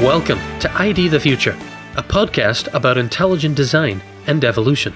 Welcome to ID the Future, a podcast about intelligent design and evolution.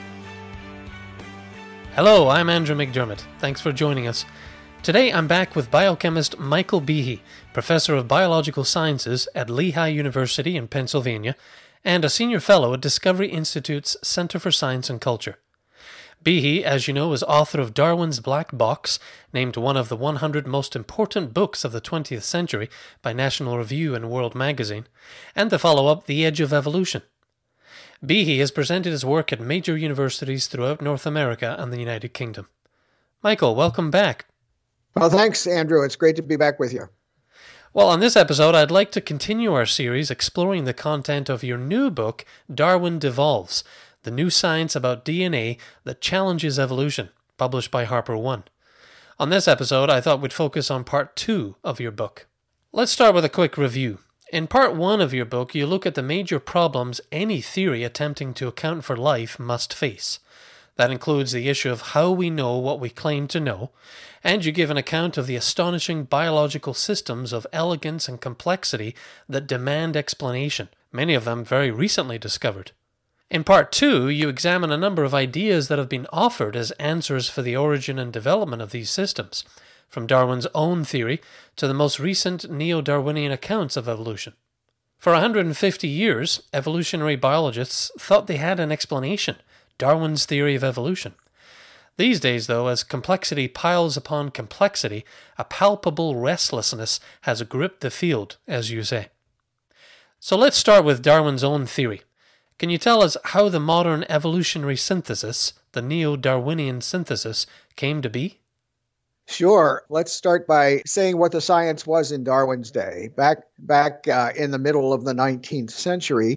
Hello, I'm Andrew McDermott. Thanks for joining us. Today I'm back with biochemist Michael Behe, professor of biological sciences at Lehigh University in Pennsylvania, and a senior fellow at Discovery Institute's Center for Science and Culture. Behe, as you know, is author of Darwin's Black Box, named one of the 100 most important books of the 20th century by National Review and World Magazine, and the follow-up The Edge of Evolution. Behe has presented his work at major universities throughout North America and the United Kingdom. Michael, welcome back. Well, thanks, Andrew. It's great to be back with you. Well, on this episode, I'd like to continue our series exploring the content of your new book, Darwin Devolves, the new science about DNA that challenges evolution, published by HarperOne. On this episode, I thought we'd focus on part 2 of your book. Let's start with a quick review. In part 1 of your book, you look at the major problems any theory attempting to account for life must face. That includes the issue of how we know what we claim to know, and you give an account of the astonishing biological systems of elegance and complexity that demand explanation, many of them very recently discovered. In part 2, you examine a number of ideas that have been offered as answers for the origin and development of these systems, from Darwin's own theory to the most recent neo-Darwinian accounts of evolution. For 150 years, evolutionary biologists thought they had an explanation, Darwin's theory of evolution. These days, though, as complexity piles upon complexity, a palpable restlessness has gripped the field, as you say. So let's start with Darwin's own theory. Can you tell us how the modern evolutionary synthesis, the neo-Darwinian synthesis, came to be? Sure. Let's start by saying what the science was in Darwin's day. Back in the middle of the 19th century,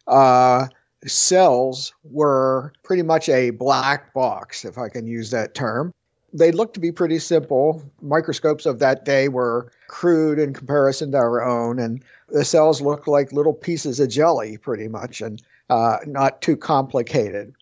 cells were pretty much a black box, if I can use that term. They looked to be pretty simple. Microscopes of that day were crude in comparison to our own, and the cells looked like little pieces of jelly, pretty much, and not too complicated.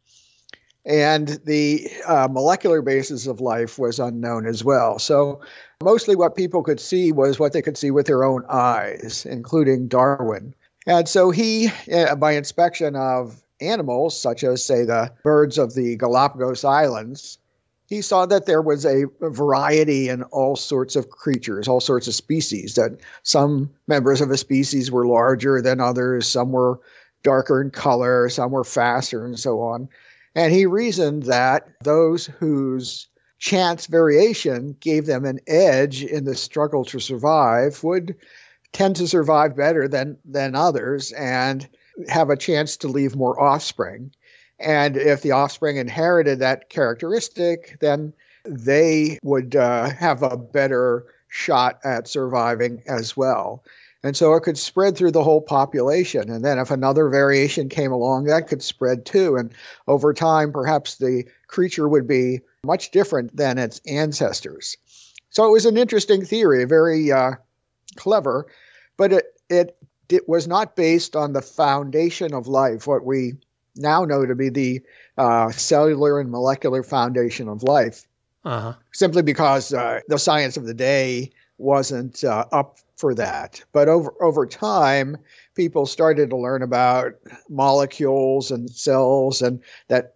And the molecular basis of life was unknown as well. So mostly what people could see was what they could see with their own eyes, including Darwin. And so he, by inspection of animals, such as, say, the birds of the Galapagos Islands, he saw that there was a variety in all sorts of creatures, all sorts of species, that some members of a species were larger than others, some were darker in color, some were faster, and so on. And he reasoned that those whose chance variation gave them an edge in the struggle to survive would tend to survive better than others and have a chance to leave more offspring. And if the offspring inherited that characteristic, then they would have a better shot at surviving as well. And so it could spread through the whole population. And then if another variation came along, that could spread too. And over time, perhaps the creature would be much different than its ancestors. So it was an interesting theory, very clever, but it was not based on the foundation of life, what we now know to be the cellular and molecular foundation of life, simply because the science of the day wasn't up for that. But over time, people started to learn about molecules and cells, and that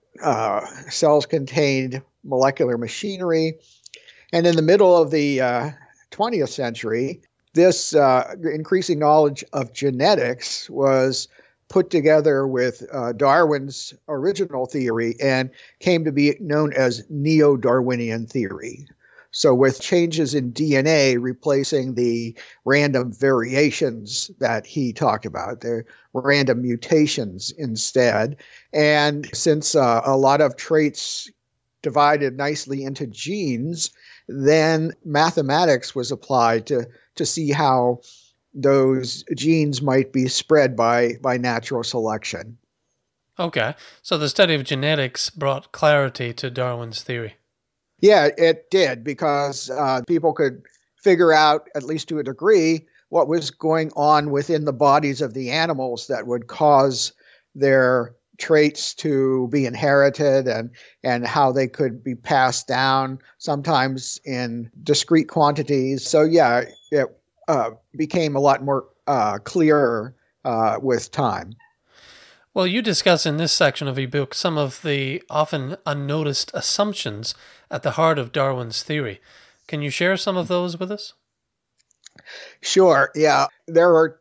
cells contained molecular machinery. And in the middle of the 20th century, this increasing knowledge of genetics was put together with Darwin's original theory and came to be known as neo-Darwinian theory. So with changes in DNA replacing the random variations that he talked about, the random mutations instead. And since a lot of traits divided nicely into genes, then mathematics was applied to see how those genes might be spread by natural selection. Okay, so the study of genetics brought clarity to Darwin's theory. Yeah, it did, because people could figure out, at least to a degree, what was going on within the bodies of the animals that would cause their traits to be inherited and how they could be passed down, sometimes in discrete quantities. So yeah, it became a lot more clearer with time. Well, you discuss in this section of your book some of the often unnoticed assumptions at the heart of Darwin's theory. Can you share some of those with us? Sure, yeah. There are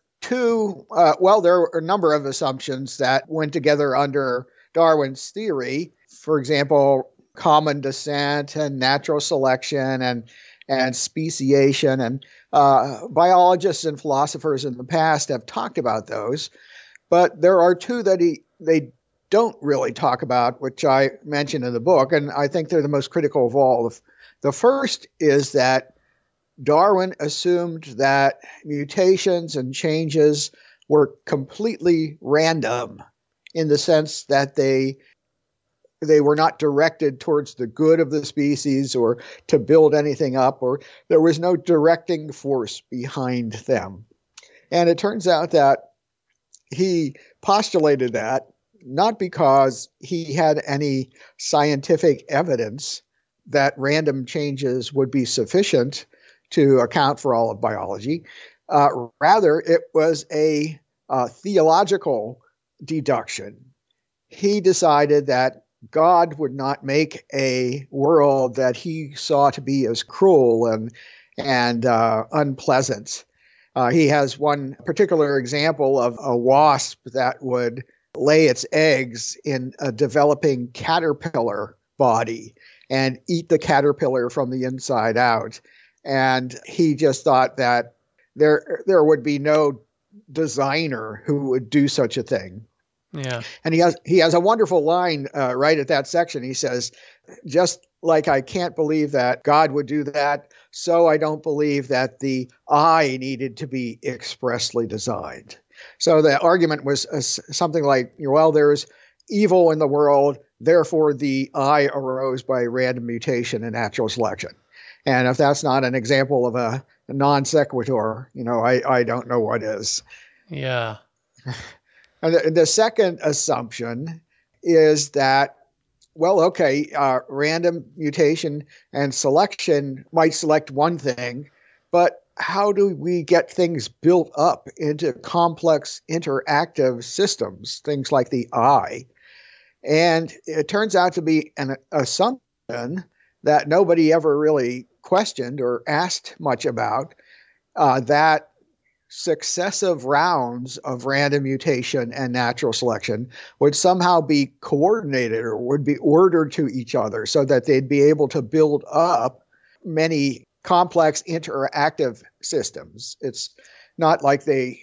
there are a number of assumptions that went together under Darwin's theory. For example, common descent and natural selection and speciation. And biologists and philosophers in the past have talked about those. But there are two that they don't really talk about, which I mention in the book, and I think they're the most critical of all. The first is that Darwin assumed that mutations and changes were completely random in the sense that they were not directed towards the good of the species or to build anything up, or there was no directing force behind them. And it turns out that he postulated that not because he had any scientific evidence that random changes would be sufficient to account for all of biology. Rather, it was a theological deduction. He decided that God would not make a world that he saw to be as cruel and unpleasant. He has one particular example of a wasp that would lay its eggs in a developing caterpillar body and eat the caterpillar from the inside out. And he just thought that there would be no designer who would do such a thing. Yeah. And he has a wonderful line right at that section. He says, just like I can't believe that God would do that, so I don't believe that the eye needed to be expressly designed. So the argument was something like, well, there's evil in the world, therefore the eye arose by random mutation and natural selection. And if that's not an example of a non sequitur, I don't know what is. Yeah. And the second assumption is that, well, okay, random mutation and selection might select one thing, but how do we get things built up into complex interactive systems, things like the eye? And it turns out to be an assumption that nobody ever really questioned or asked much about, that successive rounds of random mutation and natural selection would somehow be coordinated or would be ordered to each other so that they'd be able to build up many complex interactive systems. It's not like say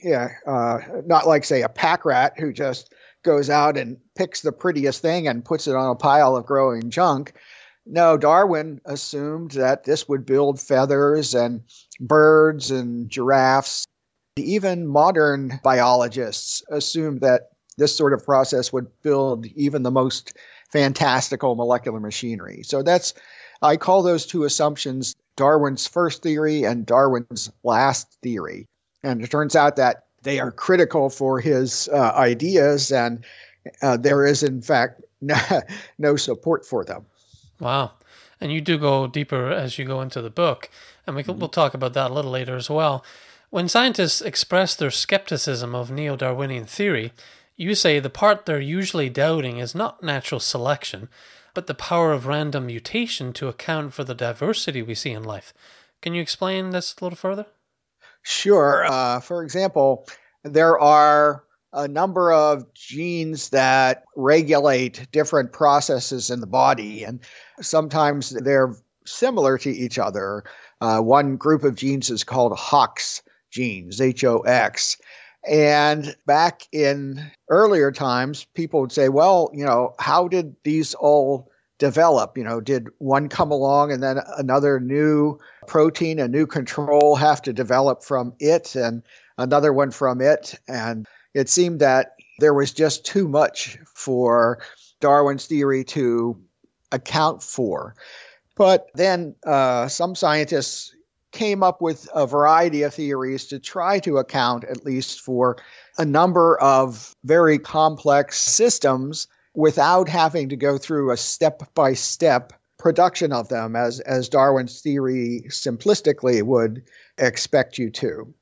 a pack rat who just goes out and picks the prettiest thing and puts it on a pile of growing junk. No, Darwin assumed that this would build feathers and birds and giraffes. Even modern biologists assume that this sort of process would build even the most fantastical molecular machinery. So I call those two assumptions Darwin's first theory and Darwin's last theory. And it turns out that they are critical for his ideas, and there is, in fact, no support for them. Wow. And you do go deeper as you go into the book, and we'll talk about that a little later as well. When scientists express their skepticism of neo-Darwinian theory, you say the part they're usually doubting is not natural selection, but the power of random mutation to account for the diversity we see in life. Can you explain this a little further? Sure. For example, there are a number of genes that regulate different processes in the body, and sometimes they're similar to each other. One group of genes is called Hox genes, H-O-X. And back in earlier times, people would say, well, how did these all develop? Did one come along and then another new protein, a new control have to develop from it and another one from it? And it seemed that there was just too much for Darwin's theory to account for. But then some scientists came up with a variety of theories to try to account at least for a number of very complex systems without having to go through a step-by-step production of them as Darwin's theory simplistically would expect you to.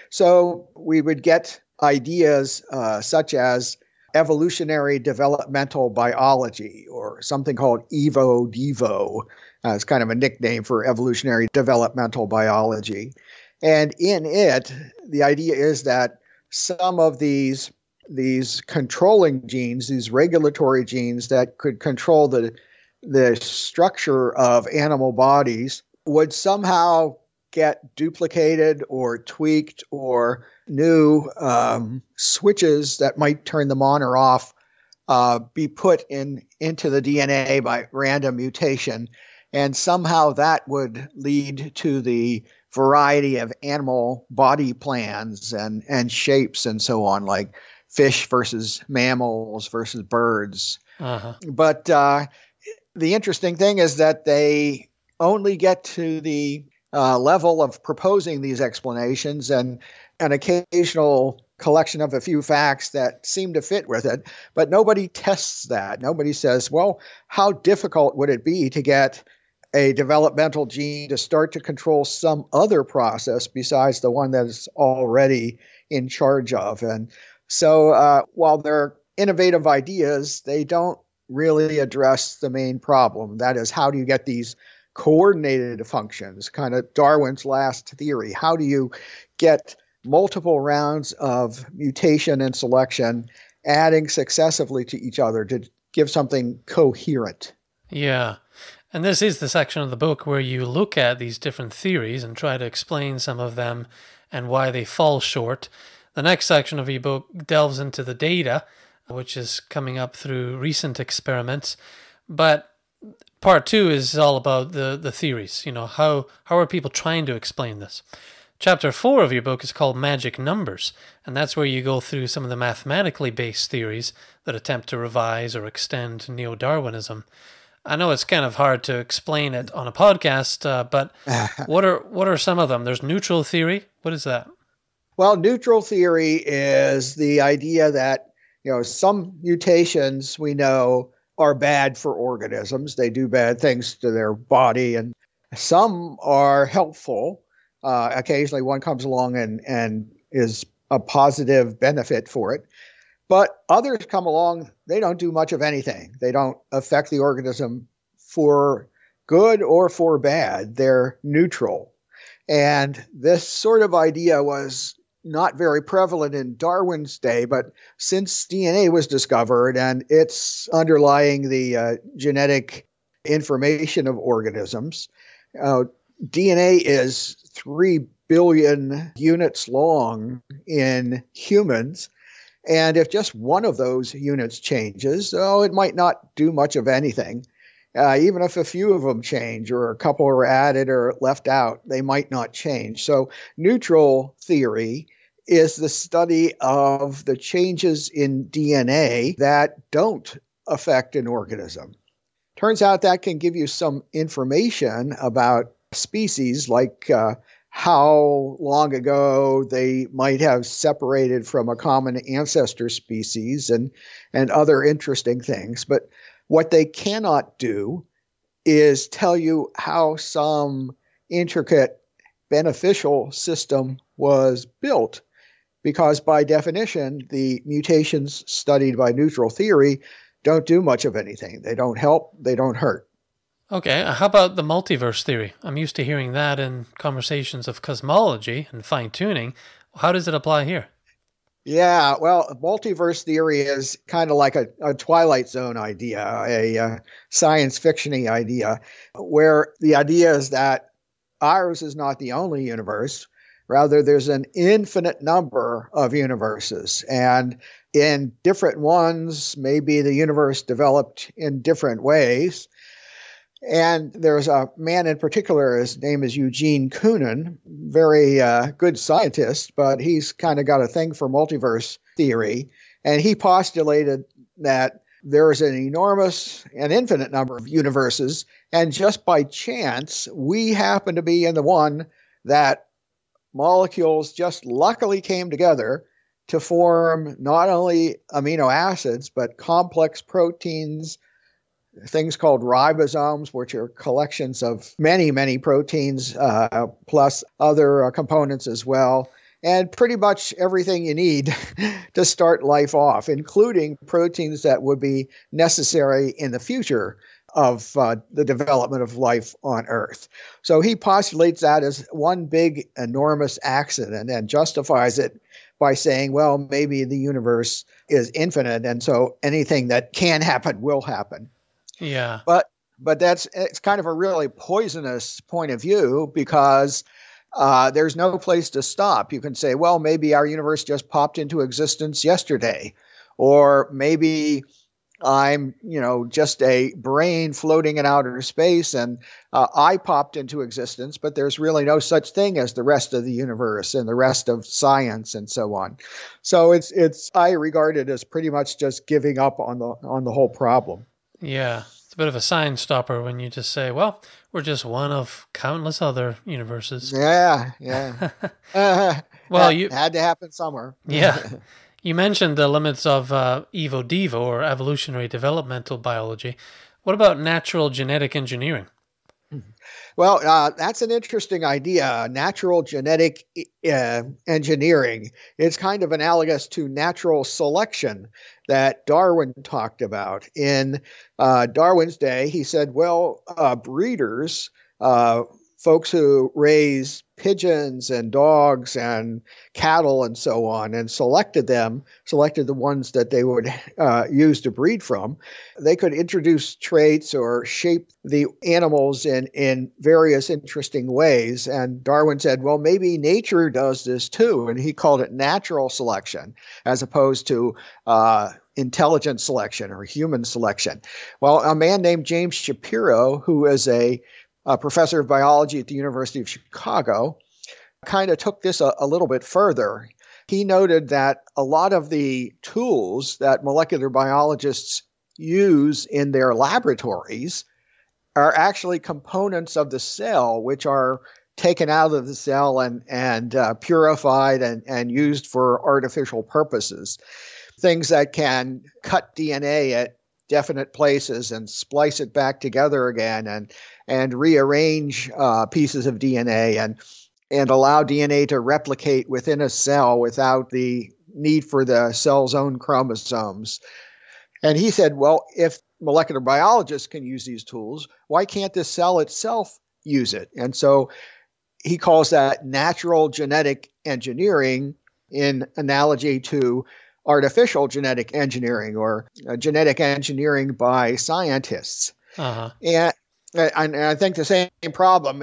So we would get ideas such as evolutionary developmental biology, or something called Evo-Devo. It's kind of a nickname for evolutionary developmental biology. And in it, the idea is that some of these controlling genes, these regulatory genes that could control the structure of animal bodies, would somehow get duplicated or tweaked, or new switches that might turn them on or off be put into the DNA by random mutation. And somehow that would lead to the variety of animal body plans and shapes and so on, like fish versus mammals versus birds. Uh-huh. But the interesting thing is that they only get to the level of proposing these explanations and an occasional collection of a few facts that seem to fit with it. But nobody tests that. Nobody says, well, how difficult would it be to get a developmental gene to start to control some other process besides the one that is already in charge of? And so while they're innovative ideas, they don't really address the main problem. That is, how do you get these coordinated functions, kind of Darwin's last theory? How do you get multiple rounds of mutation and selection adding successively to each other to give something coherent? Yeah. And this is the section of the book where you look at these different theories and try to explain some of them and why they fall short. The next section of your book delves into the data, which is coming up through recent experiments. But part 2 is all about the theories. You know, how are people trying to explain this? Chapter 4 of your book is called Magic Numbers, and that's where you go through some of the mathematically based theories that attempt to revise or extend neo-Darwinism. I know it's kind of hard to explain it on a podcast, but what are some of them? There's neutral theory. What is that? Well, neutral theory is the idea that, some mutations we know are bad for organisms. They do bad things to their body, and some are helpful. Occasionally one comes along and is a positive benefit for it. But others come along, they don't do much of anything. They don't affect the organism for good or for bad. They're neutral. And this sort of idea was not very prevalent in Darwin's day, but since DNA was discovered and it's underlying the genetic information of organisms, DNA is 3 billion units long in humans. And if just one of those units changes, it might not do much of anything. Even if a few of them change or a couple are added or left out, they might not change. So neutral theory is the study of the changes in DNA that don't affect an organism. Turns out that can give you some information about species, like how long ago they might have separated from a common ancestor species and other interesting things. But what they cannot do is tell you how some intricate beneficial system was built, because by definition, the mutations studied by neutral theory don't do much of anything. They don't help, they don't hurt. Okay, how about the multiverse theory? I'm used to hearing that in conversations of cosmology and fine-tuning. How does it apply here? Yeah, well, multiverse theory is kind of like a Twilight Zone idea, a science fiction-y idea, where the idea is that ours is not the only universe. Rather, there's an infinite number of universes, and in different ones, maybe the universe developed in different ways. And there's a man in particular, his name is Eugene Koonin, very good scientist, but he's kind of got a thing for multiverse theory. And he postulated that there is an enormous and infinite number of universes, and just by chance, we happen to be in the one that molecules just luckily came together to form not only amino acids, but complex proteins, things called ribosomes, which are collections of many, many proteins, plus other components as well. and pretty much everything you need to start life off, including proteins that would be necessary in the future of the development of life on Earth. So he postulates that as one big, enormous accident and justifies it by saying, well, maybe the universe is infinite, and so anything that can happen will happen. Yeah. But it's kind of a really poisonous point of view, because there's no place to stop. You can say, well, maybe our universe just popped into existence yesterday, or maybe I'm, just a brain floating in outer space and I popped into existence, but there's really no such thing as the rest of the universe and the rest of science and so on. So I regard it as pretty much just giving up on the whole problem. Yeah. It's a bit of a sign stopper when you just say, well, we're just one of countless other universes. Yeah. Well, it had to happen somewhere. Yeah. You mentioned the limits of evo-devo, or evolutionary developmental biology. What about natural genetic engineering? Well, that's an interesting idea, natural genetic engineering. It's kind of analogous to natural selection that Darwin talked about. In Darwin's day, he said, well, breeders, folks who raise pigeons and dogs and cattle and so on, and selected the ones that they would use to breed from, they could introduce traits or shape the animals in various interesting ways. And Darwin said, well, maybe nature does this too. And he called it natural selection as opposed to intelligent selection or human selection. Well, a man named James Shapiro, who is a professor of biology at the University of Chicago, kind of took this a little bit further. He noted that a lot of the tools that molecular biologists use in their laboratories are actually components of the cell, which are taken out of the cell and purified and used for artificial purposes. Things that can cut DNA at definite places and splice it back together again and rearrange pieces of DNA and allow DNA to replicate within a cell without the need for the cell's own chromosomes. And he said, well, if molecular biologists can use these tools, why can't the cell itself use it? And so he calls that natural genetic engineering, in analogy to artificial genetic engineering or genetic engineering by scientists. Uh-huh. And I think the same problem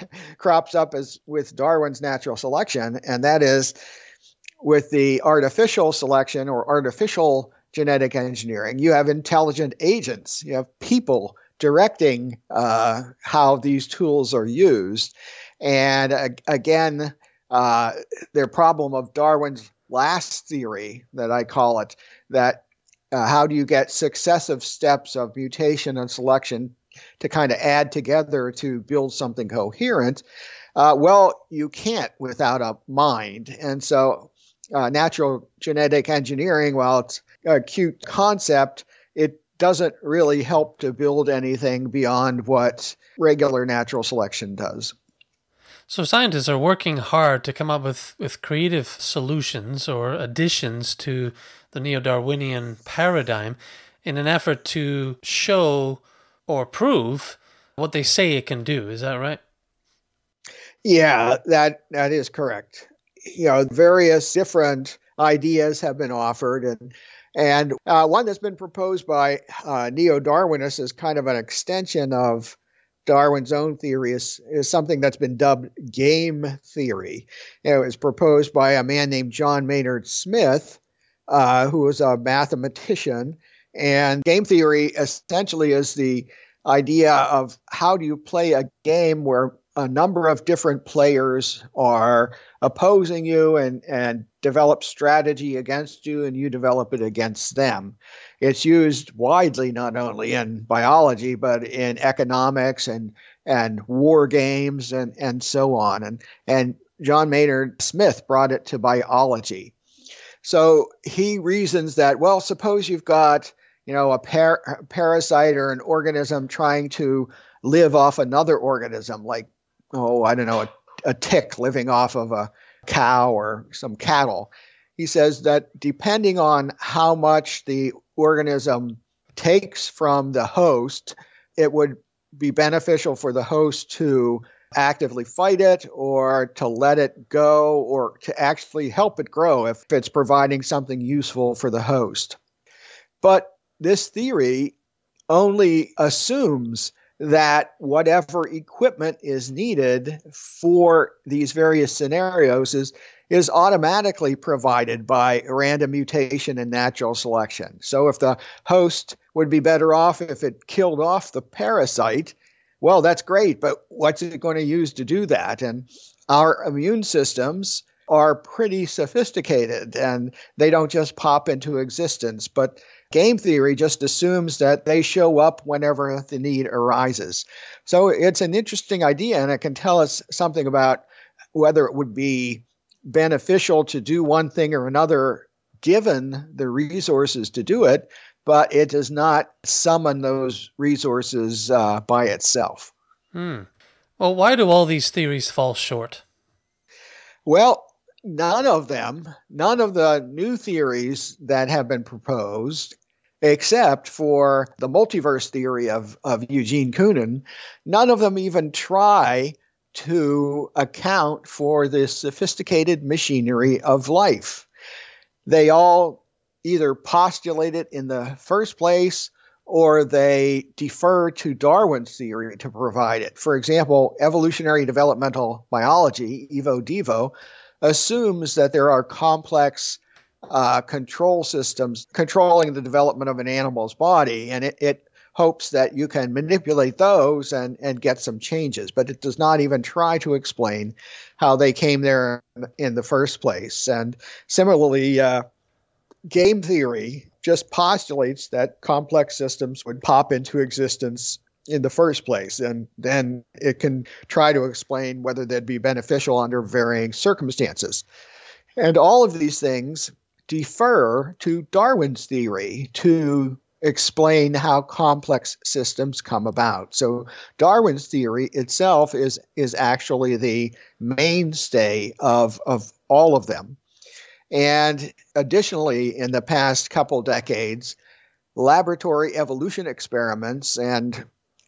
crops up as with Darwin's natural selection, and that is with the artificial selection or artificial genetic engineering. You have intelligent agents. You have people directing how these tools are used. And again, the problem of Darwin's last theory, that I call it, that how do you get successive steps of mutation and selection to kind of add together to build something coherent? Well, you can't without a mind. And so natural genetic engineering, while it's a cute concept, it doesn't really help to build anything beyond what regular natural selection does. So scientists are working hard to come up with creative solutions or additions to the neo-Darwinian paradigm in an effort to show or prove what they say it can do. Is that right? Yeah, that is correct. Various different ideas have been offered, and one that's been proposed by neo-Darwinists as kind of an extension of Darwin's own theory is something that's been dubbed game theory. It was proposed by a man named John Maynard Smith, who was a mathematician. And game theory essentially is the idea of how do you play a game where a number of different players are opposing you and develop strategy against you, and you develop it against them. It's used widely not only in biology, but in economics and war games and so on. And John Maynard Smith brought it to biology. So he reasons that, well, suppose you've got a parasite or an organism trying to live off another organism, like, a tick living off of cow or some cattle. He says that depending on how much the organism takes from the host, it would be beneficial for the host to actively fight it or to let it go or to actually help it grow if it's providing something useful for the host. But this theory only assumes that whatever equipment is needed for these various scenarios is automatically provided by random mutation and natural selection. So if the host would be better off if it killed off the parasite, well, that's great, but what's it going to use to do that? And our immune systems are pretty sophisticated, and they don't just pop into existence. But game theory just assumes that they show up whenever the need arises. So it's an interesting idea, and it can tell us something about whether it would be beneficial to do one thing or another given the resources to do it, but it does not summon those resources by itself. Well, why do all these theories fall short? Well, none of the new theories that have been proposed, except for the multiverse theory of Eugene Koonin, none of them even try to account for the sophisticated machinery of life. They all either postulate it in the first place or they defer to Darwin's theory to provide it. For example, evolutionary developmental biology, Evo-Devo, assumes that there are complex control systems controlling the development of an animal's body, and it hopes that you can manipulate those and get some changes, but it does not even try to explain how they came there in the first place. And similarly, game theory just postulates that complex systems would pop into existence in the first place, and then it can try to explain whether they'd be beneficial under varying circumstances. And all of these things defer to Darwin's theory to explain how complex systems come about. So Darwin's theory itself is actually the mainstay of all of them. And additionally, in the past couple decades, laboratory evolution experiments and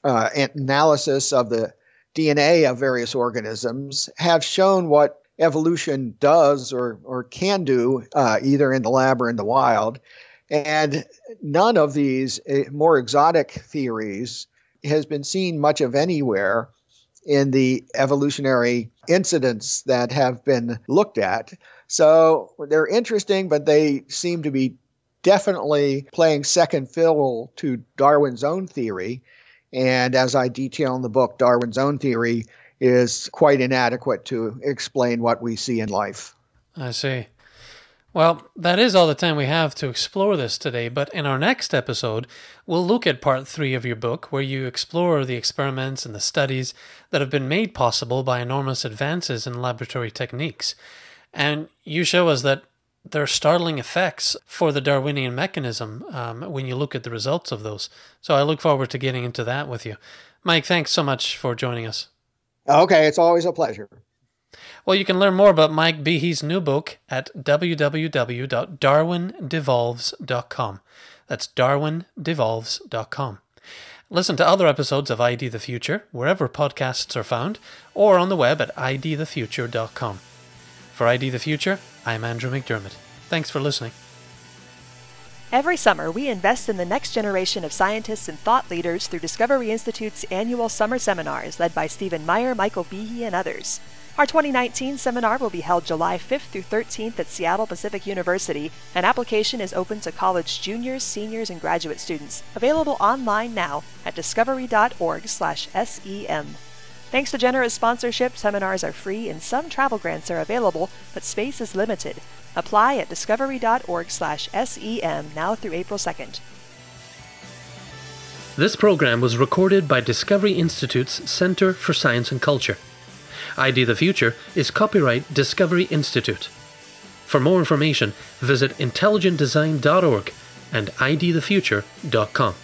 analysis of the DNA of various organisms have shown what evolution does or can do either in the lab or in the wild. And none of these more exotic theories has been seen much of anywhere in the evolutionary incidents that have been looked at. So they're interesting, but they seem to be definitely playing second fiddle to Darwin's own theory. And as I detail in the book, Darwin's own theory is quite inadequate to explain what we see in life. I see. Well, that is all the time we have to explore this today, but in our next episode, we'll look at part 3 of your book, where you explore the experiments and the studies that have been made possible by enormous advances in laboratory techniques. And you show us that there are startling effects for the Darwinian mechanism when you look at the results of those. So I look forward to getting into that with you. Mike, thanks so much for joining us. Okay, it's always a pleasure. Well, you can learn more about Mike Behe's new book at www.darwindevolves.com. That's darwindevolves.com. Listen to other episodes of ID the Future wherever podcasts are found, or on the web at idthefuture.com. For ID the Future, I'm Andrew McDermott. Thanks for listening. Every summer, we invest in the next generation of scientists and thought leaders through Discovery Institute's annual summer seminars led by Stephen Meyer, Michael Behe, and others. Our 2019 seminar will be held July 5th through 13th at Seattle Pacific University, and application is open to college juniors, seniors, and graduate students. Available online now at discovery.org/SEM. Thanks to generous sponsorship, seminars are free and some travel grants are available, but space is limited. Apply at discovery.org/SEM now through April 2nd. This program was recorded by Discovery Institute's Center for Science and Culture. ID the Future is copyright Discovery Institute. For more information, visit intelligentdesign.org and idthefuture.com.